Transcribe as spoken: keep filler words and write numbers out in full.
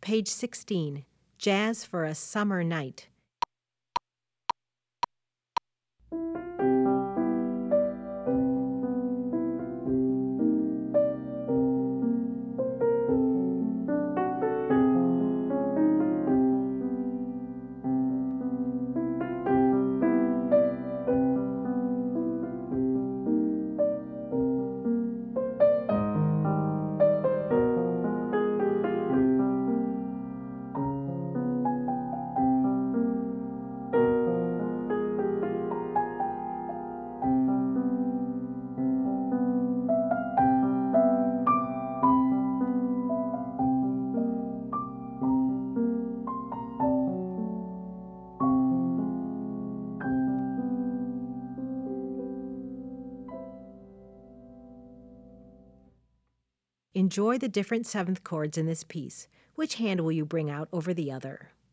page sixteen, Jazz for a Summer Night. Enjoy the different seventh chords in this piece. Which hand will you bring out over the other?